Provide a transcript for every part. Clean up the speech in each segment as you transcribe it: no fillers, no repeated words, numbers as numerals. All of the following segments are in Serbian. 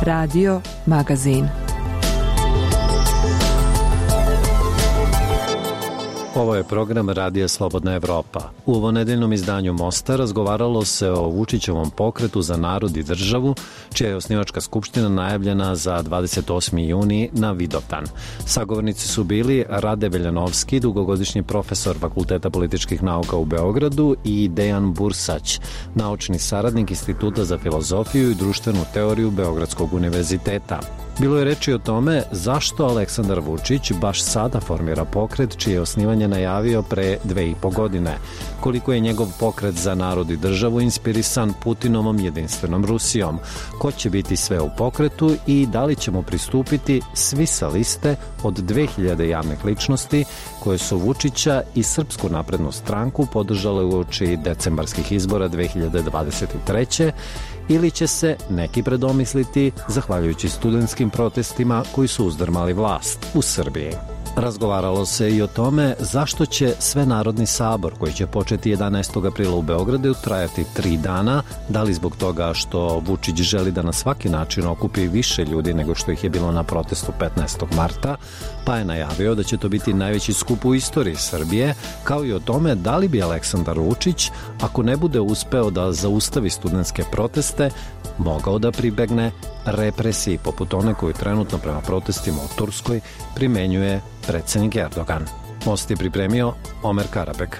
Radio Magazin. Ovo je program Radija Slobodna Evropa. U ovonedeljnom izdanju Mosta razgovaralo se o Vučićevom pokretu za narod i državu, čija je osnivačka skupština najavljena za 28. juni na Vidovdan. Sagovornici su bili Rade Veljanovski, dugogodišnji profesor Fakulteta političkih nauka u Beogradu, i Dejan Bursać, naučni saradnik Instituta za filozofiju i društvenu teoriju Beogradskog univerziteta. Bilo je reči o tome zašto Aleksandar Vučić baš sada formira pokret čije je osnivanje najavio pre 2,5 godine, koliko je njegov pokret za narod i državu inspirisan Putinovom jedinstvenom Rusijom, ko će biti sve u pokretu i da li ćemo pristupiti svi sa liste od 2000 javnih ličnosti koje su Vučića i Srpsku naprednu stranku podržale uoči decembarskih izbora 2023. ili će se neki predomisliti zahvaljujući studentskim protestima koji su uzdrmali vlast u Srbiji. Razgovaralo se i o tome zašto će Svenarodni sabor, koji će početi 11. aprila u Beogradu, trajati 3 dana, da li zbog toga što Vučić želi da na svaki način okupi više ljudi nego što ih je bilo na protestu 15. marta, pa je najavio da će to biti najveći skup u istoriji Srbije, kao i o tome da li bi Aleksandar Vučić, ako ne bude uspeo da zaustavi studentske proteste, mogao da pribegne represiji poput one koju trenutno prema protestima u Turskoj primenjuje predsednik Erdogan. Most je pripremio Omer Karabek.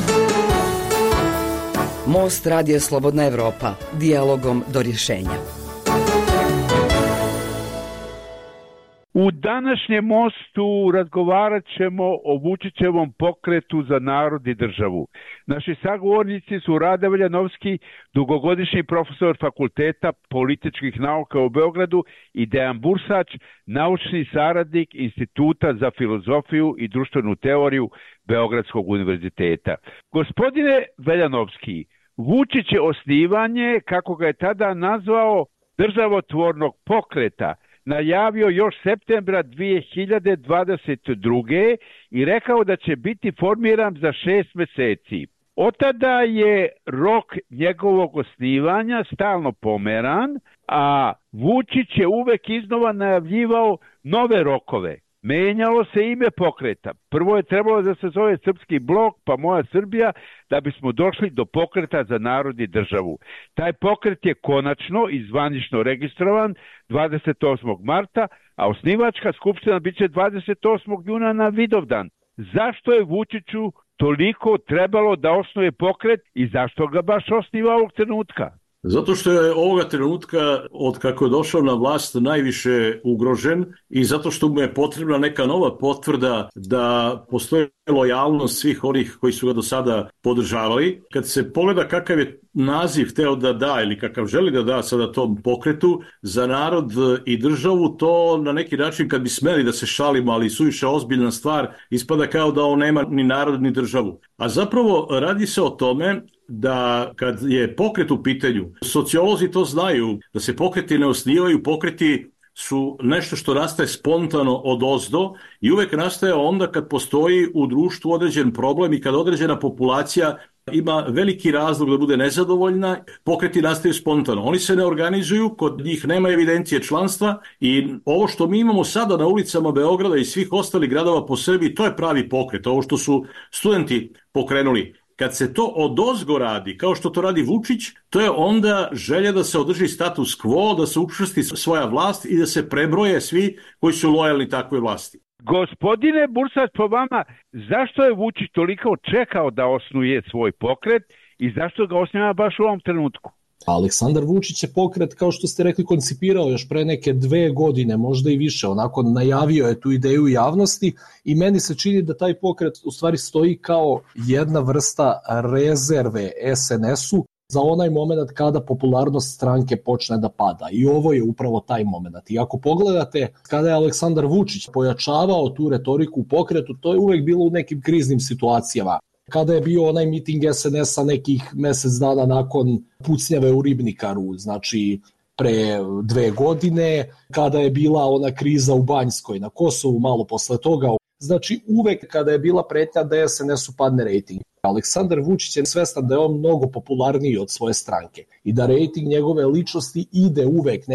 Most Radio Slobodna Evropa. Dijalogom do rješenja. U današnjem mostu razgovarat ćemo o Vučićevom pokretu za narod i državu. Naši sagovornici su Rade Veljanovski, dugogodišnji profesor Fakulteta političkih nauka u Beogradu, i Dejan Bursać, naučni saradnik Instituta za filozofiju i društvenu teoriju Beogradskog univerziteta. Gospodine Veljanovski, Vučić je osnivanje, kako ga je tada nazvao, državotvornog pokreta najavio još septembra 2022. i rekao da će biti formiran za 6 meseci. Od tada je rok njegovog osnivanja stalno pomeran, a Vučić je uvek iznova najavljivao nove rokove. Menjalo se ime pokreta. Prvo je trebalo da se zove Srpski blok, pa Moja Srbija, da bismo došli do pokreta za narod i državu. Taj pokret je konačno i zvanično registrovan 28. marta, a osnivačka skupština biće 28. juna na Vidovdan. Zašto je Vučiću toliko trebalo da osnuje pokret i zašto ga baš osniva ovog trenutka? Zato što je ovoga trenutka, od kako je došao na vlast, najviše ugrožen i zato što mu je potrebna neka nova potvrda da postoji lojalnost svih onih koji su ga do sada podržavali. Kad se pogleda kakav je naziv hteo da da ili kakav želi da da sada tom pokretu za narod i državu, to na neki način, kad bi smeli da se šalimo, ali suviše ozbiljna stvar, ispada kao da on nema ni narod ni državu. A zapravo radi se o tome da kad je pokret u pitanju, sociolozi to znaju, da se pokreti ne osnivaju, pokreti su nešto što nastaje spontano odozdo i uvek nastaje onda kad postoji u društvu određen problem i kad određena populacija ima veliki razlog da bude nezadovoljna, pokreti nastaju spontano. Oni se ne organizuju, kod njih nema evidencije članstva i ovo što mi imamo sada na ulicama Beograda i svih ostalih gradova po Srbiji, to je pravi pokret, ovo što su studenti pokrenuli. Kad se to odozgo radi, kao što to radi Vučić, to je onda želja da se održi status quo, da se učvrsti svoja vlast i da se prebroje svi koji su lojalni takvoj vlasti. Gospodine Bursać, po vama, zašto je Vučić toliko čekao da osnuje svoj pokret i zašto ga osniva baš u ovom trenutku? Aleksandar Vučić je pokret, kao što ste rekli, koncipirao još pre neke 2 godine, možda i više, onako najavio je tu ideju javnosti i meni se čini da taj pokret u stvari stoji kao jedna vrsta rezerve SNS-u za onaj moment kada popularnost stranke počne da pada. I ovo je upravo taj moment. I ako pogledate kada je Aleksandar Vučić pojačavao tu retoriku u pokretu, to je uvek bilo u nekim kriznim situacijama. Kada je bio onaj miting SNS-a nekih mesec dana nakon pucnjave u Ribnikaru, znači pre 2 godine, kada je bila ona kriza u Banjskoj na Kosovu, malo posle toga. Znači uvek kada je bila pretnja da SNS-u padne rejting. Aleksandar Vučić je svestan da je on mnogo popularniji od svoje stranke i da rejting njegove ličnosti ide uvek nekih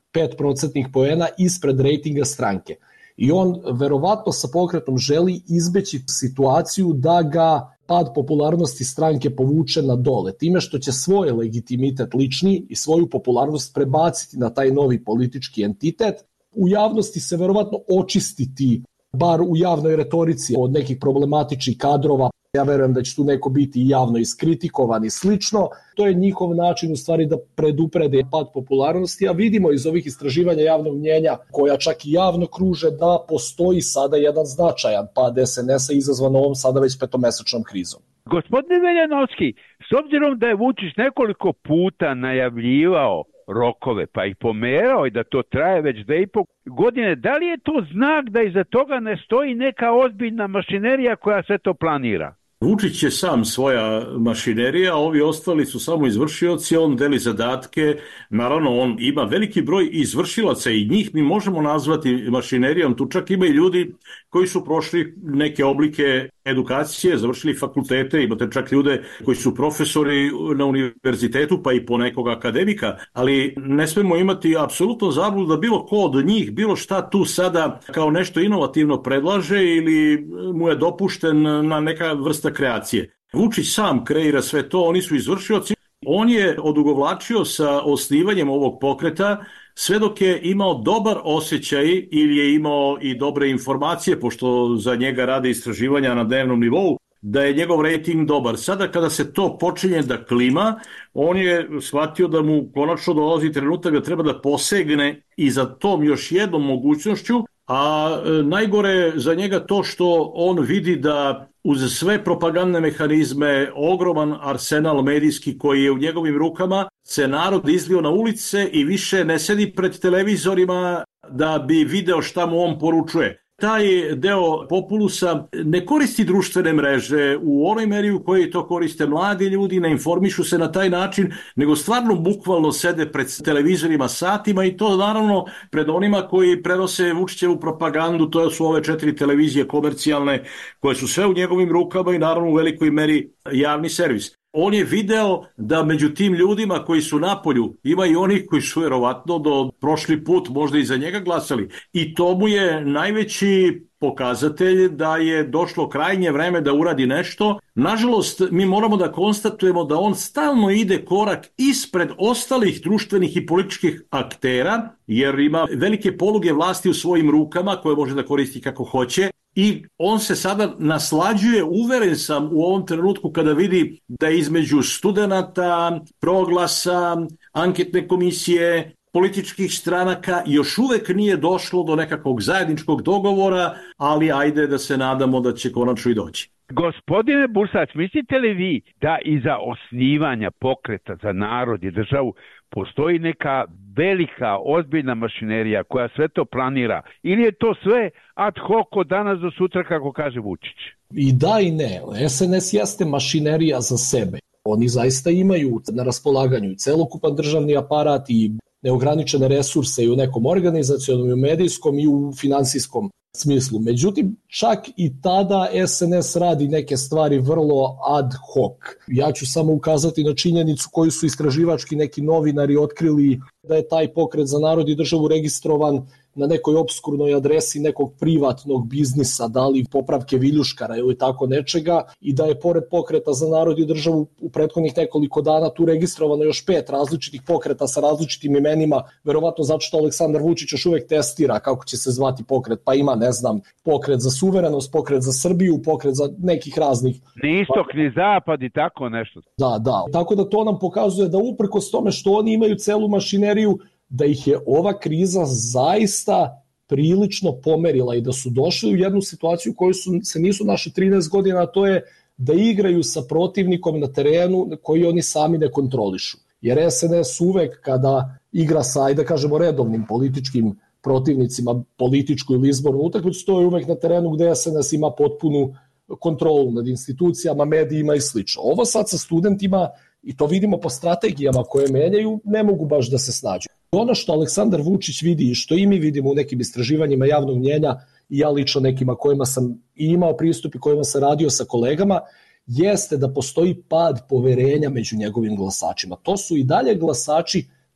5% poena ispred rejtinga stranke. I on verovatno sa pokretom želi izbeći situaciju da ga pad popularnosti stranke povuče na dole, time što će svoj legitimitet lični i svoju popularnost prebaciti na taj novi politički entitet. U javnosti se verovatno očistiti, bar u javnoj retorici, od nekih problematičnih kadrova. Ja verujem da će tu neko biti javno iskritikovan i slično. To je njihov način u stvari da preduprede pad popularnosti, a vidimo iz ovih istraživanja javnog mnjenja, koja čak i javno kruže, da postoji sada jedan značajan pad SNS-a izazvan ovom sada već petomesečnom krizom. Gospodine Veljanovski, s obzirom da je Vučić nekoliko puta najavljivao rokove, pa ih pomerao i da to traje već 2,5 godine, da li je to znak da iza toga ne stoji neka ozbiljna mašinerija koja sve to planira? Vučić je sam svoja mašinerija, a ovi ostali su samo izvršioci, on deli zadatke, naravno on ima veliki broj izvršilaca i njih mi možemo nazvati mašinerijom, tu čak ima i ljudi koji su prošli neke oblike edukacije, završili fakultete, imate čak ljude koji su profesori na univerzitetu, pa i po nekog akademika, ali ne smemo imati apsolutno zabludu da bilo ko od njih, bilo šta tu sada kao nešto inovativno predlaže ili mu je dopušten na neka vrsta kreacije. Vučić sam kreira sve to, oni su izvršioci. On je odugovlačio sa osnivanjem ovog pokreta sve dok je imao dobar osjećaj ili je imao i dobre informacije, pošto za njega rade istraživanja na dnevnom nivou, da je njegov rejting dobar. Sada kada se to počinje da klima, on je shvatio da mu konačno dolazi trenutak da treba da posegne i za tom još jednom mogućnošću, a najgore za njega to što on vidi da uz sve propagandne mehanizme, ogroman arsenal medijski koji je u njegovim rukama, se narod izlio na ulice i više ne sedi pred televizorima da bi video šta mu on poručuje. Taj deo populusa ne koristi društvene mreže u onoj meri u kojoj to koriste mladi ljudi, ne informišu se na taj način, nego stvarno bukvalno sede pred televizorima satima i to naravno pred onima koji prenose Vučićevu propagandu, to su ove 4 televizije komercijalne koje su sve u njegovim rukama i naravno u velikoj meri javni servis. On je video da među tim ljudima koji su napolju ima i onih koji su verovatno do prošli put možda i za njega glasali. I to mu je najveći pokazatelj da je došlo krajnje vreme da uradi nešto. Nažalost, mi moramo da konstatujemo da on stalno ide korak ispred ostalih društvenih i političkih aktera, jer ima velike poluge vlasti u svojim rukama koje može da koristi kako hoće. I on se sada naslađuje, uveren sam u ovom trenutku kada vidi da između studenata, Proglasa, anketne komisije, političkih stranaka još uvek nije došlo do nekakvog zajedničkog dogovora, ali ajde da se nadamo da će konačno i doći. Gospodine Bursac, mislite li vi da iza osnivanja pokreta za narod i državu postoji neka velika, ozbiljna mašinerija koja sve to planira? Ili je to sve ad hoc od danas do sutra, kako kaže Vučić? I da i ne. SNS jeste mašinerija za sebe. Oni zaista imaju na raspolaganju celokupan državni aparat i neograničene resurse i u nekom organizacionom, i u medijskom, i u finansijskom smislu. Međutim, čak i tada SNS radi neke stvari vrlo ad hoc. Ja ću samo ukazati na činjenicu koju su istraživački neki novinari otkrili, da je taj pokret za narod i državu registrovan na nekoj obskurnoj adresi nekog privatnog biznisa, da li popravke viljuškara ili tako nečega, i da je pored pokreta za narod i državu u prethodnih nekoliko dana tu registrovano još 5 različitih pokreta sa različitim imenima, verovatno zato što Aleksandar Vučić još uvek testira kako će se zvati pokret, pa ima, ne znam, pokret za suverenost, pokret za Srbiju, pokret za nekih raznih... Ni istok, ni zapad i tako nešto. Da. Tako da to nam pokazuje da uprkos tome što oni imaju celu mašineriju, da ih je ova kriza zaista prilično pomerila i da su došli u jednu situaciju koju se nisu našli 13 godina, a to je da igraju sa protivnikom na terenu koji oni sami ne kontrolišu. Jer SNS uvek kada igra sa, ajde da kažemo, redovnim političkim protivnicima, političku ili izbornu utakmicu, to je uvek na terenu gde SNS ima potpunu kontrolu nad institucijama, medijima i slično. Ovo sad sa studentima, i to vidimo po strategijama koje menjaju, ne mogu baš da se snađu. Ono što Aleksandar Vučić vidi i što i mi vidimo u nekim istraživanjima javnog mnjenja, i ja lično nekima kojima sam i imao pristup i kojima sam radio sa kolegama, jeste da postoji pad poverenja među njegovim glasačima. To su i dalje glasači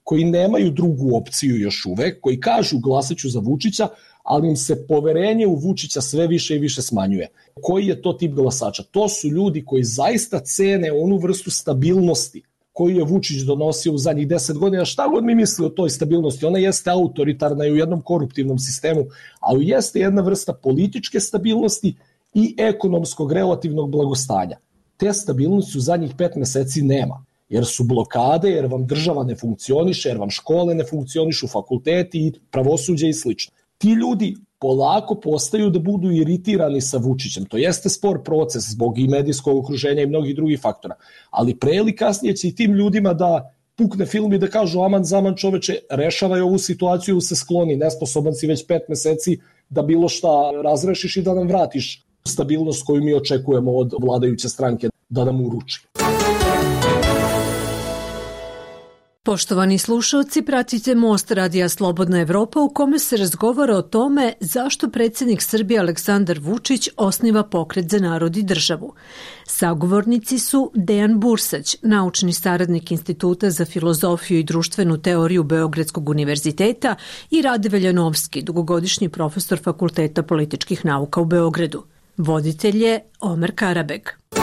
koji nemaju drugu opciju još uvek, koji kažu glasaću za Vučića, ali im se poverenje u Vučića sve više i više smanjuje. Koji je to tip glasača? To su ljudi koji zaista cene onu vrstu stabilnosti koju je Vučić donosio u zadnjih 10 godina. Šta god mi misli o toj stabilnosti, ona jeste autoritarna i u jednom koruptivnom sistemu, ali jeste jedna vrsta političke stabilnosti i ekonomskog relativnog blagostanja. Te stabilnosti u zadnjih 5 meseci nema, jer su blokade, jer vam država ne funkcioniše, jer vam škole ne funkcionišu, fakulteti, pravosuđe i slično. Ti ljudi polako postaju da budu iritirani sa Vučićem. To jeste spor proces zbog i medijskog okruženja i mnogih drugih faktora. Ali pre ili kasnije će i tim ljudima da pukne film i da kažu aman zaman čoveče, rešavaj ovu situaciju, se skloni, nesposoban si već 5 meseci da bilo šta razrešiš i da nam vratiš stabilnost koju mi očekujemo od vladajuće stranke da nam uruči. Poštovani slušalci, pratite Most Radija Slobodna Evropa u kome se razgovara o tome zašto predsjednik Srbije Aleksandar Vučić osniva Pokret za narod i državu. Sagovornici su Dejan Bursać, naučni saradnik Instituta za filozofiju i društvenu teoriju Beogradskog univerziteta, i Rade Veljanovski, dugogodišnji profesor Fakulteta političkih nauka u Beogradu. Voditelj je Omer Karabeg.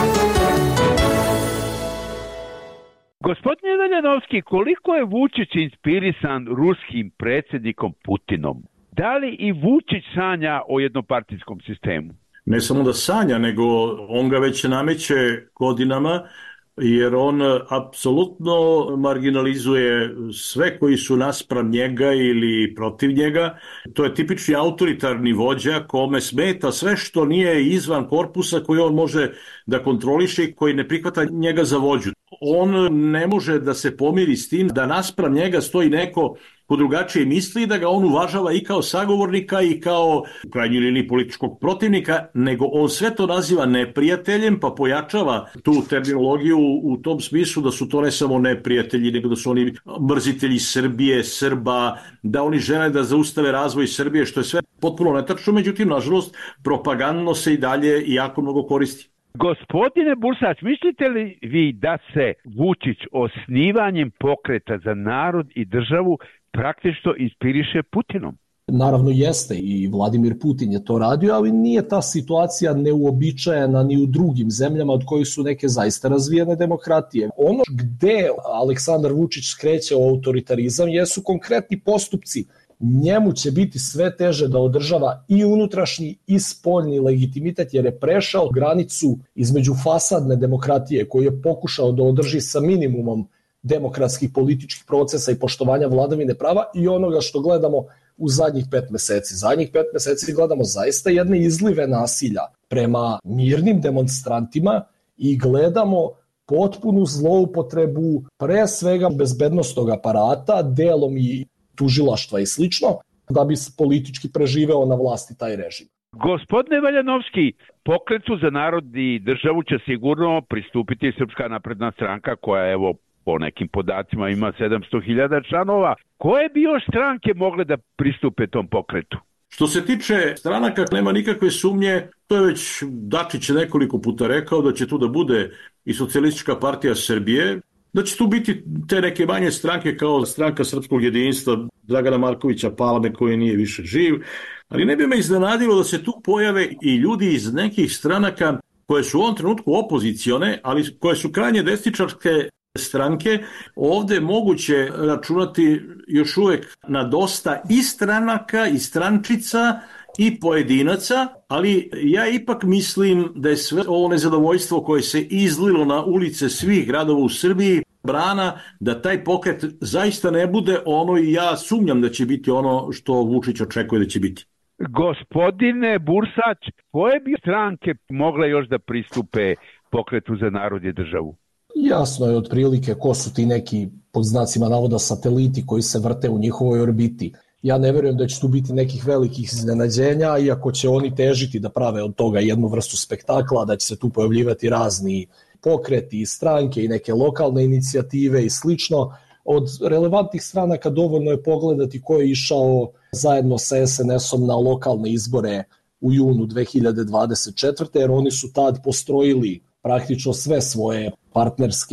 Gospodine Veljanovski, koliko je Vučić inspirisan ruskim predsjednikom Putinom? Da li i Vučić sanja o jednopartijskom sistemu? Ne samo da sanja, nego on ga već nameće godinama, jer on apsolutno marginalizuje sve koji su naspram njega ili protiv njega. To je tipični autoritarni vođa kome smeta sve što nije izvan korpusa koji on može da kontroliše i koji ne prihvata njega za vođu. On ne može da se pomiri s tim da naspram njega stoji neko ko drugačije misli, da ga on uvažava i kao sagovornika i kao u krajnjoj liniji političkog protivnika, nego on sve to naziva neprijateljem, pa pojačava tu terminologiju u tom smislu da su to ne samo neprijatelji, nego da su oni mrzitelji Srbije, Srba, da oni žele da zaustave razvoj Srbije, što je sve potpuno netačno, međutim, nažalost, propagandno se i dalje jako mnogo koristi. Gospodine Bursać, mislite li vi da se Vučić osnivanjem Pokreta za narod i državu praktično inspiriše Putinom? Naravno jeste i Vladimir Putin je to radio, ali nije ta situacija neuobičajena ni u drugim zemljama od kojih su neke zaista razvijene demokratije. Ono gde Aleksandar Vučić skreće u autoritarizam jesu konkretni postupci. Njemu će biti sve teže da održava i unutrašnji i spoljni legitimitet, jer je prešao granicu između fasadne demokratije koju je pokušao da održi sa minimumom demokratskih političkih procesa i poštovanja vladavine prava i onoga što gledamo u zadnjih 5 meseci. Zadnjih 5 meseci gledamo zaista jedne izlive nasilja prema mirnim demonstrantima i gledamo potpunu zloupotrebu pre svega bezbednostnog aparata, delom i tužilaštva i slično, da bi politički preživeo na vlasti taj režim. Gospodine Veljanovski, Pokretu za narod i državu će sigurno pristupiti Srpska napredna stranka koja, evo, po nekim podacima ima 700.000 članova. Koje bi još stranke mogle da pristupe tom pokretu? Što se tiče stranaka, nema nikakve sumnje, to je već Dačić nekoliko puta rekao da će tu da bude i Socijalistička partija Srbije, da će tu biti te neke manje stranke kao Stranka srpskog jedinstva Dragana Markovića Palme koji nije više živ, ali ne bi me iznenadilo da se tu pojave i ljudi iz nekih stranaka koje su u ovom trenutku opozicione, ali koje su krajnje desničarske stranke. Ovde je moguće računati još uvek na dosta i stranaka i strančica i pojedinaca, ali ja ipak mislim da je sve ovo nezadovoljstvo koje se izlilo na ulice svih gradova u Srbiji brana da taj pokret zaista ne bude ono, i ja sumnjam da će biti ono što Vučić očekuje da će biti. Gospodine Bursać, koje bi stranke mogle još da pristupe Pokretu za narod i državu? Jasno je otprilike ko su ti neki, pod znacima navoda, sateliti koji se vrte u njihovoj orbiti. Ja ne verujem da će tu biti nekih velikih iznenađenja, iako će oni težiti da prave od toga jednu vrstu spektakla, da će se tu pojavljivati razni pokreti i stranke i neke lokalne inicijative i slično. Od relevantnih stranaka dovoljno je pogledati ko je išao zajedno sa SNS-om na lokalne izbore u junu 2024. jer oni su tad postrojili praktično sve svoje partnerske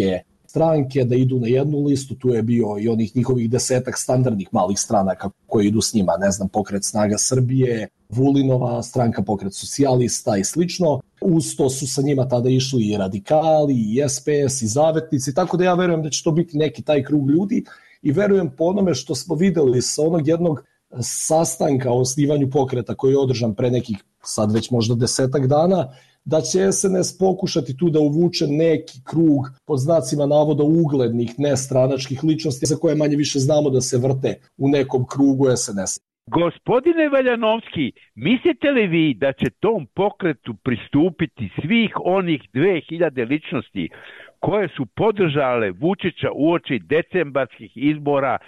stranke, da idu na jednu listu, tu je bio i onih njihovih 10 standardnih malih stranaka koji idu s njima, ne znam, Pokret snaga Srbije, Vulinova stranka, Pokret socijalista i slično. Uz to su sa njima tada išli i radikali, i SPS, i zavetnici, tako da ja verujem da će to biti neki taj krug ljudi i verujem po onome što smo videli sa onog jednog sastanka o osnivanju pokreta koji je održan pre nekih sad već možda 10 dana, da će SNS pokušati tu da uvuče neki krug pod znacima navoda uglednih nestranačkih ličnosti za koje manje više znamo da se vrte u nekom krugu SNS. Gospodine Valjanovski, mislite li vi da će tom pokretu pristupiti svih onih 2000 ličnosti koje su podržale Vučića uoči decembarskih izbora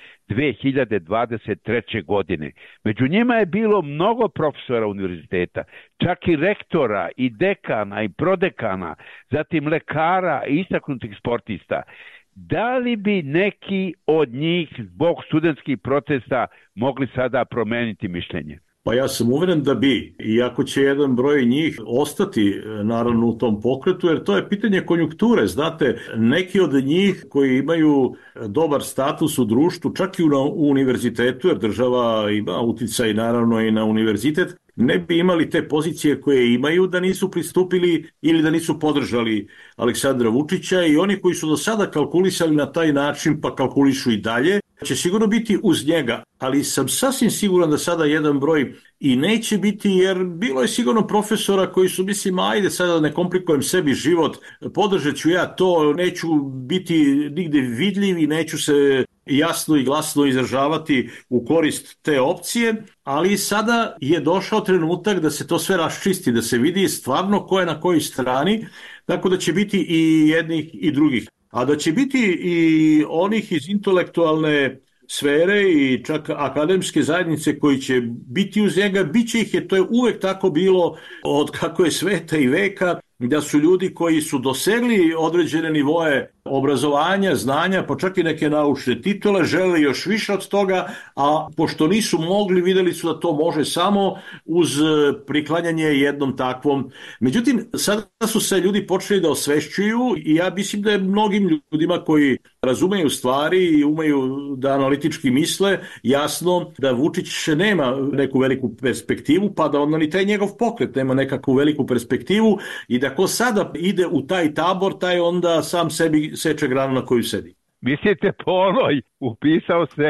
2023. godine? Među njima je bilo mnogo profesora univerziteta, čak i rektora, i dekana, i prodekana, zatim lekara i istaknutih sportista. Da li bi neki od njih zbog studentskih protesta mogli sada promeniti mišljenje? Pa ja sam uveren da bi, iako će jedan broj njih ostati naravno u tom pokretu, jer to je pitanje konjunkture. Znate, neki od njih koji imaju dobar status u društvu, čak i u univerzitetu, jer država ima uticaj naravno i na univerzitet, ne bi imali te pozicije koje imaju da nisu pristupili ili da nisu podržali Aleksandra Vučića, i oni koji su do sada kalkulisali na taj način pa kalkulišu i dalje, će sigurno biti uz njega, ali sam sasvim siguran da sada jedan broj i neće biti, jer bilo je sigurno profesora koji su, mislim, ajde sada ne komplikujem sebi život, podržat ću ja to, neću biti nigde vidljiv i neću se jasno i glasno izražavati u korist te opcije, ali sada je došao trenutak da se to sve raščisti, da se vidi stvarno ko je na kojoj strani, tako da će biti i jednih i drugih. A da će biti i onih iz intelektualne sfere i čak akademske zajednice koji će biti uz njega, bit će ih, jer to je uvek tako bilo od kako je sveta i veka, da su ljudi koji su dosegli određene nivoe obrazovanja, znanja, pa čak i neke naučne titule, žele još više od toga, a pošto nisu mogli, videli su da to može samo uz priklanjanje jednom takvom. Međutim, sada su se ljudi počeli da osvešćuju i ja mislim da je mnogim ljudima koji razumeju stvari i umeju da analitički misle, jasno da Vučić nema neku veliku perspektivu, pa da onda ni taj njegov pokret nema nekakvu veliku perspektivu i da ko sada ide u taj tabor, taj onda sam sebi seče granu na koju sedi. Mislite po onoj, upisao se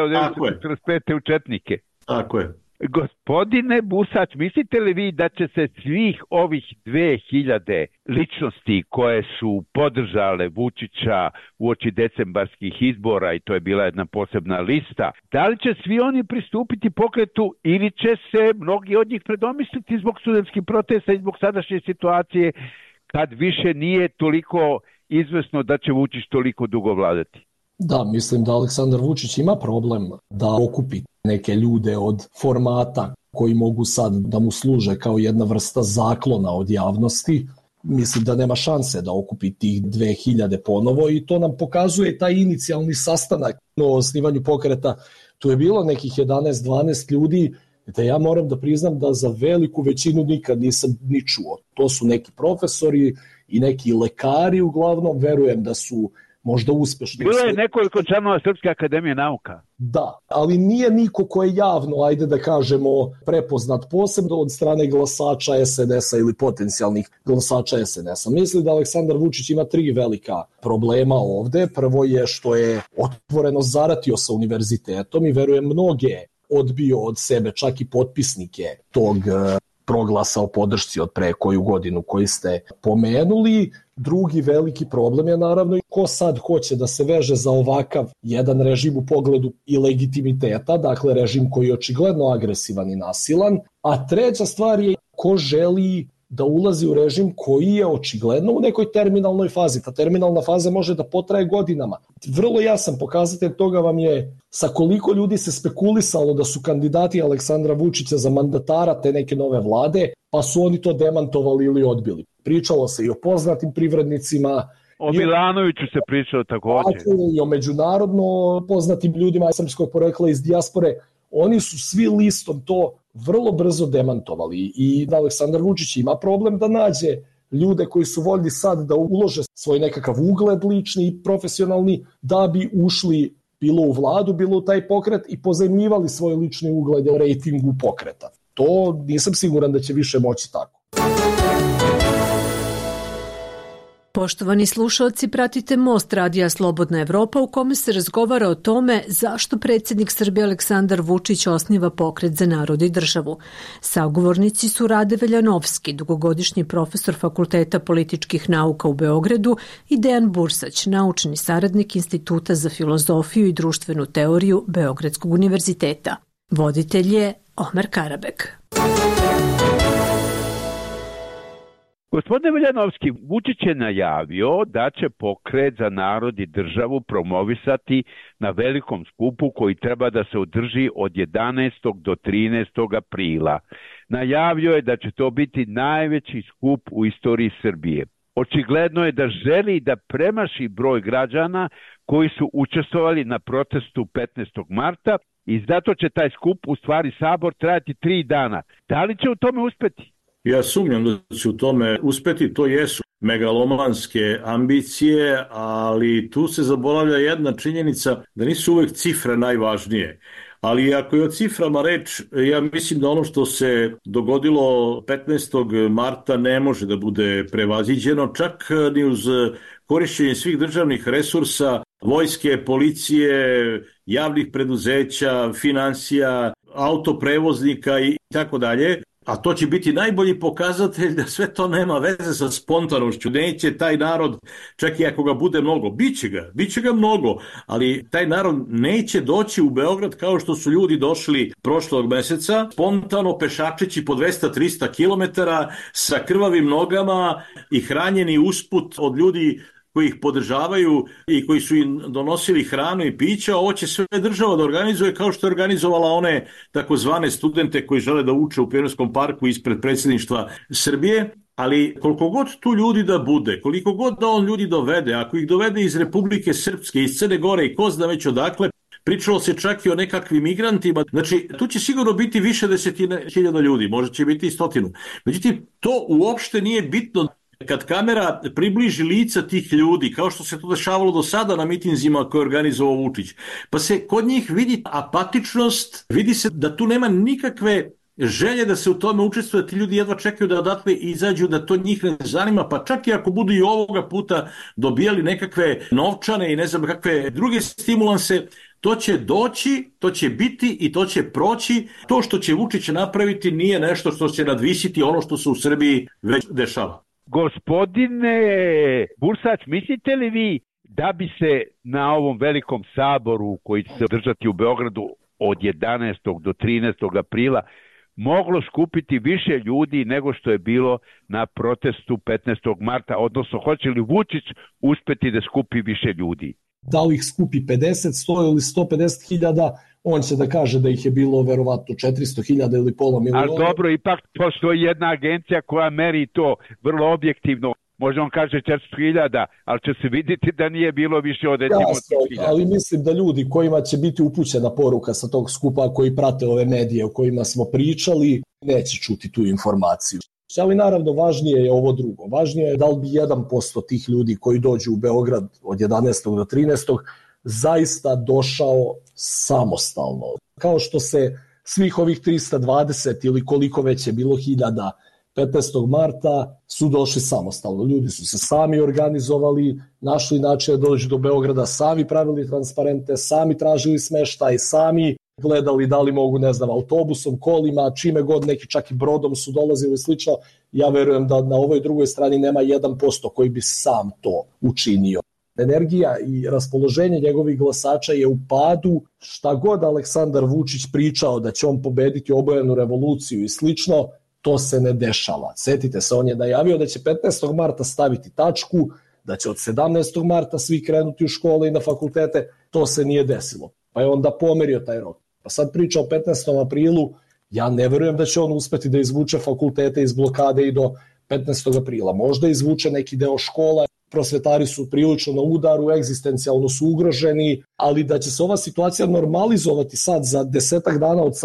1945. u četnike. Tako je. Gospodine Busać, mislite li vi da će se svih ovih 2000 ličnosti koje su podržale Vučića uoči decembarskih izbora, i to je bila jedna posebna lista, da li će svi oni pristupiti pokretu ili će se mnogi od njih predomisliti zbog studentskih protesta i zbog sadašnje situacije, kad više nije toliko izvesno da će Vučić toliko dugo vladati? Da, mislim da Aleksandar Vučić ima problem da okupi neke ljude od formata koji mogu sad da mu služe kao jedna vrsta zaklona od javnosti. Mislim da nema šanse da okupi tih 2000 ponovo i to nam pokazuje taj inicijalni sastanak o osnivanju pokreta. Tu je bilo nekih 11-12 ljudi, da ja moram da priznam da za veliku većinu nikad nisam ni čuo. To su neki profesori i neki lekari, uglavnom verujem da su možda uspešni. Bilo je nekoliko članova Srpske akademije nauka. Da, ali nije niko ko je javno, ajde da kažemo, prepoznat posebno od strane glasača SNS-a ili potencijalnih glasača SNS-a. Mislim da Aleksandar Vučić ima 3 velika problema ovde. Prvo je što je otvoreno zaratio sa univerzitetom i verujem mnoge odbio od sebe, čak i potpisnike tog proglasa o podršci od pre koju godinu koji ste pomenuli. Drugi veliki problem je naravno ko sad hoće da se veže za ovakav jedan režim u pogledu i legitimiteta, dakle režim koji je očigledno agresivan i nasilan, a treća stvar je ko želi da ulazi u režim koji je očigledno u nekoj terminalnoj fazi. Ta terminalna faza može da potraje godinama. Vrlo jasan pokazatelj toga vam je sa koliko ljudi se spekulisalo da su kandidati Aleksandra Vučića za mandatara te neke nove vlade, pa su oni to demantovali ili odbili. Pričalo se i o poznatim privrednicima. O Milanoviću se pričalo takođe. I o međunarodno poznatim ljudima srpskog porekla iz dijaspore. Oni su svi listom to vrlo brzo demantovali i da Aleksandar Vučić ima problem da nađe ljude koji su voljni sad da ulože svoj nekakav ugled lični i profesionalni da bi ušli bilo u vladu, bilo u taj pokret i pozajmljivali svoj lični ugled u rejtingu pokreta. To nisam siguran da će više moći tako. Poštovani slušalci, pratite Most radija Slobodna Evropa u kome se razgovara o tome zašto predsjednik Srbije Aleksandar Vučić osniva pokret za narod i državu. Sagovornici su Rade Veljanovski, dugogodišnji profesor Fakulteta političkih nauka u Beogradu, i Dejan Bursać, naučni saradnik Instituta za filozofiju i društvenu teoriju Beogradskog univerziteta. Voditelj je Omer Karabek. Gospodine Veljanovski, Vučić je najavio da će pokret za narod i državu promovisati na velikom skupu koji treba da se održi od 11. do 13. aprila. Najavio je da će to biti najveći skup u istoriji Srbije. Očigledno je da želi da premaši broj građana koji su učestvovali na protestu 15. marta i zato će taj skup, u stvari sabor, trajati 3 dana. Da li će u tome uspeti? Ja sumnjam da će u tome uspeti, to jesu megalomanske ambicije, ali tu se zaboravlja jedna činjenica da nisu uvek cifre najvažnije. Ali ako je o ciframa reč, ja mislim da ono što se dogodilo 15. marta ne može da bude prevaziđeno, čak ni uz korišćenje svih državnih resursa, vojske, policije, javnih preduzeća, finansija, autoprevoznika i tako dalje. A to će biti najbolji pokazatelj da sve to nema veze sa spontanošću. Neće taj narod, čak i ako ga bude mnogo, biće ga mnogo, ali taj narod neće doći u Beograd kao što su ljudi došli prošlog meseca, spontano pešačeći po 200-300 kilometara sa krvavim nogama i hranjeni usput od ljudi koji ih podržavaju i koji su im donosili hranu i pića. Ovo će sve država da organizuje kao što je organizovala one takozvane studente koji žele da uče u Pionirskom parku ispred predsjedništva Srbije. Ali koliko god tu ljudi da bude, koliko god da on ljudi dovede, ako ih dovede iz Republike Srpske, iz Crne Gore i ko zna već odakle, pričalo se čak i o nekakvim migrantima. Znači, tu će sigurno biti više desetine hiljada ljudi, možda će biti i 100. Međutim, to uopšte nije bitno. Kad kamera približi lica tih ljudi, kao što se to dešavalo do sada na mitinzima koje je organizovao Vučić, pa se kod njih vidi apatičnost, vidi se da tu nema nikakve želje da se u tome učestvuje, ti ljudi jedva čekaju da odatle izađu, da to njih ne zanima, pa čak i ako budu i ovoga puta dobijali nekakve novčane i ne znam kakve druge stimulanse, to će doći, to će biti i to će proći. To što će Vučić napraviti nije nešto što će nadvisiti ono što se u Srbiji već dešava. Gospodine Bursać, mislite li vi da bi se na ovom velikom saboru koji će se održati u Beogradu od 11. do 13. aprila moglo skupiti više ljudi nego što je bilo na protestu 15. marta, odnosno hoće li Vučić uspeti da skupi više ljudi? Da li ih skupi 50, 100 ili 150 hiljada, on će da kaže da ih je bilo verovatno 400 hiljada ili pola miliona. Ali dobro, ipak postoji jedna agencija koja meri to vrlo objektivno. Možda on kaže 400.000, ali će se vidjeti da nije bilo više od 100.000. Ali mislim da ljudi kojima će biti upućena poruka sa tog skupa, koji prate ove medije o kojima smo pričali, neće čuti tu informaciju. Ali naravno važnije je ovo drugo. Važnije je da li bi 1% tih ljudi koji dođu u Beograd od 11. do 13. zaista došao samostalno. Kao što se svih ovih 320 ili koliko već je bilo hiljada 15. marta su došli samostalno. Ljudi su se sami organizovali, našli način da dođu do Beograda, sami pravili transparente, sami tražili smeštaj, sami gledali da li mogu, ne znam, autobusom, kolima, čime god, neki čak i brodom su dolazili slično. Ja verujem da na ovoj drugoj strani nema 1% koji bi sam to učinio. Energija i raspoloženje njegovih glasača je u padu. Šta god Aleksandar Vučić pričao da će on pobediti obojenu revoluciju i slično, to se ne dešava. Setite se, on je najavio da će 15. marta staviti tačku, da će od 17. marta svi krenuti u škole i na fakultete. To se nije desilo. Pa je onda pomerio taj rok. Pa sad priča o 15. aprilu, ja ne verujem da će on uspeti da izvuče fakultete iz blokade i do 15. aprila. Možda izvuče neki deo škola, prosvetari su prilično na udaru, egzistencijalno su ugroženi, ali da će se ova situacija normalizovati sad za 10 dana od sad,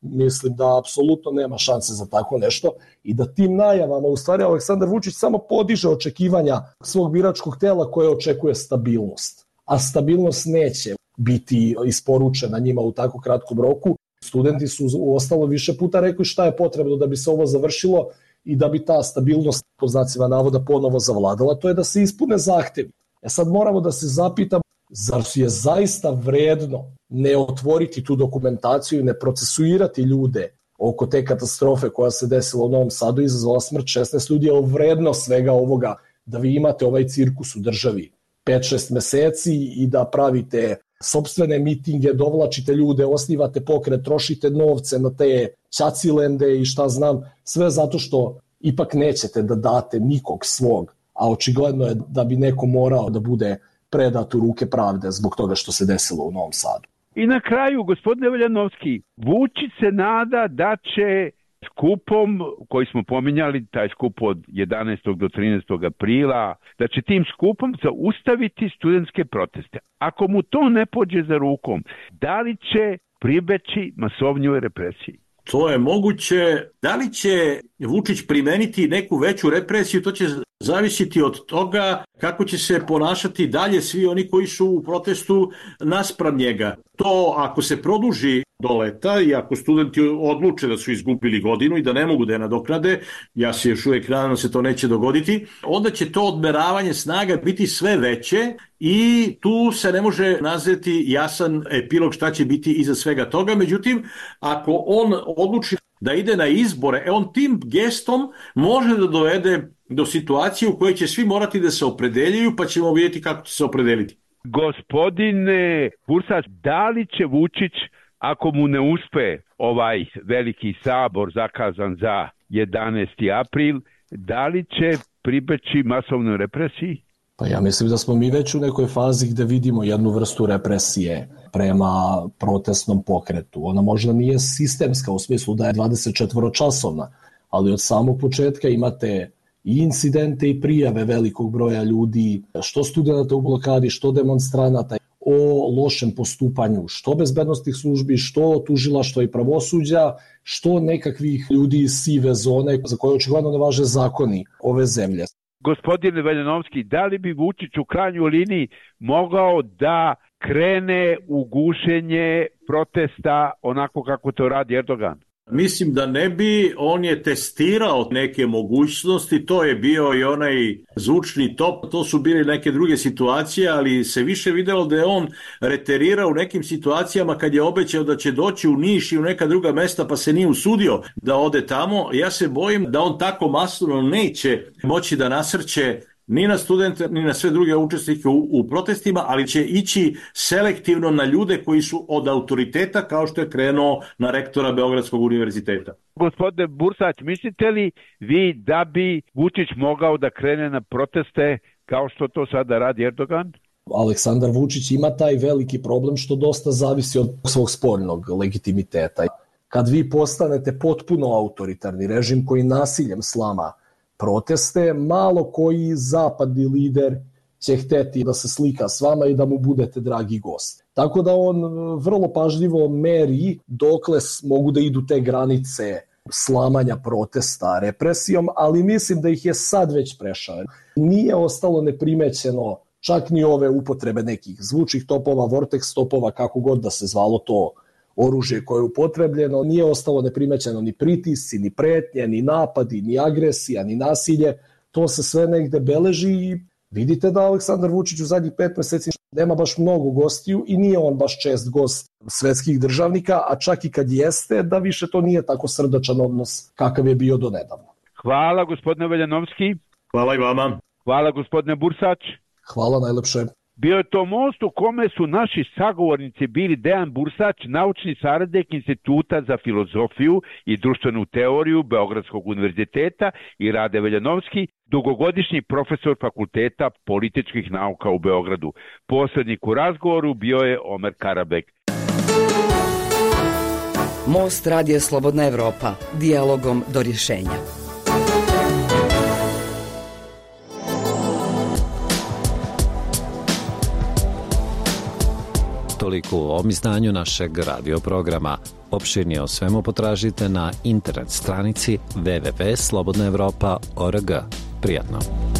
mislim da apsolutno nema šanse za tako nešto i da tim najavama u stvari Aleksandar Vučić samo podiže očekivanja svog biračkog tela koje očekuje stabilnost. A stabilnost neće biti isporučena njima u tako kratkom roku. Studenti su uostalo više puta rekli šta je potrebno da bi se ovo završilo i da bi ta stabilnost po znacima navoda ponovo zavladala, to je da se ispune zahtevi. Sad moramo da se zapitamo, zar je zaista vredno ne otvoriti tu dokumentaciju i ne procesuirati ljude oko te katastrofe koja se desila u Novom Sadu i izazvala smrt 16 ljudi, je vredno svega ovoga da vi imate ovaj cirkus u državi 5-6 meseci i da pravite sopstvene mitinge, dovlačite ljude, osnivate pokret, trošite novce na te ćacilende i šta znam, sve zato što ipak nećete da date nikog svog, a očigledno je da bi neko morao da bude predat u ruke pravde zbog toga što se desilo u Novom Sadu. I na kraju, gospodine Veljanovski, Vučić se nada da će skupom koji smo pominjali, taj skup od 11. do 13. aprila, da će tim skupom zaustaviti studentske proteste. Ako mu to ne pođe za rukom, da li će pribeći masovnjoj represiji? To je moguće. Da li će Vučić primeniti neku veću represiju, to će zavisiti od toga kako će se ponašati dalje svi oni koji su u protestu naspram njega. To ako se produži do leta i ako studenti odluče da su izgubili godinu i da ne mogu da je nadoknade, ja se još uvijek nadam da se to neće dogoditi, onda će to odmeravanje snaga biti sve veće i tu se ne može nazreti jasan epilog šta će biti iza svega toga. Međutim, ako on odluči da ide na izbore, on tim gestom može da dovede do situacije u kojoj će svi morati da se opredeljuju, pa ćemo vidjeti kako će se opredeliti. Gospodine Bursać, da li će Vučić, ako mu ne uspe ovaj veliki sabor zakazan za 11. april, da li će pribeći masovnoj represiji? Pa ja mislim da smo mi već u nekoj fazi gde vidimo jednu vrstu represije prema protestnom pokretu. Ona možda nije sistemska u smislu da je 24-časovna, ali od samog početka imate i incidente i prijave velikog broja ljudi, što studenta u blokadi, što demonstranata, o lošem postupanju, što bezbednostnih službi, što tužilaštva i pravosuđa, što nekakvih ljudi iz sive zone za koje očigledno ne važe zakoni ove zemlje. Gospodine Veljanovski, da li bi Vučić u krajnjoj liniji mogao da krene u gušenje protesta onako kako to radi Erdogan? Mislim da ne bi, on je testirao neke mogućnosti, to je bio i onaj zvučni top, to su bile neke druge situacije, ali se više videlo da je on reterirao u nekim situacijama kad je obećao da će doći u Niš i u neka druga mesta pa se nije usudio da ode tamo. Ja se bojim da on tako masovno neće moći da nasrće ni na studente, ni na sve druge učesnike u protestima, ali će ići selektivno na ljude koji su od autoriteta, kao što je krenuo na rektora Beogradskog univerziteta. Gospodine Bursać, mislite li vi da bi Vučić mogao da krene na proteste kao što to sada radi Erdogan? Aleksandar Vučić ima taj veliki problem što dosta zavisi od svog spoljnog legitimiteta. Kad vi postanete potpuno autoritarni režim koji nasiljem slama proteste, malo koji zapadni lider će hteti da se slika s vama i da mu budete dragi gost. Tako da on vrlo pažljivo meri dokle mogu da idu te granice slamanja protesta represijom, ali mislim da ih je sad već prešao. Nije ostalo neprimećeno čak ni ove upotrebe nekih zvučnih topova, vortex topova, kako god da se zvalo to oružje koje je upotrebljeno, nije ostalo neprimećeno ni pritisci, ni pretnje, ni napadi, ni agresija, ni nasilje. To se sve negde beleži i vidite da Aleksandar Vučić u zadnjih 5 meseci nema baš mnogo gostiju i nije on baš čest gost svetskih državnika, a čak i kad jeste, da više to nije tako srdačan odnos kakav je bio do nedavno. Hvala gospodine Veljanovski. Hvala i vama. Hvala gospodine Bursać. Hvala najlepše. Bio je to most u kome su naši sagovornici bili Dejan Bursać, naučni saradnik Instituta za filozofiju i društvenu teoriju Beogradskog univerziteta, i Rade Veljanovski, dugogodišnji profesor Fakulteta političkih nauka u Beogradu. Posrednik u razgovoru bio je Omer Karabek. Most Radija Slobodna Evropa. Dijalogom do rješenja. Toliko u ovom izdanju našeg radio programa. Opširnije o svemu potražite na internet stranici www.slobodnaevropa.org. Prijatno!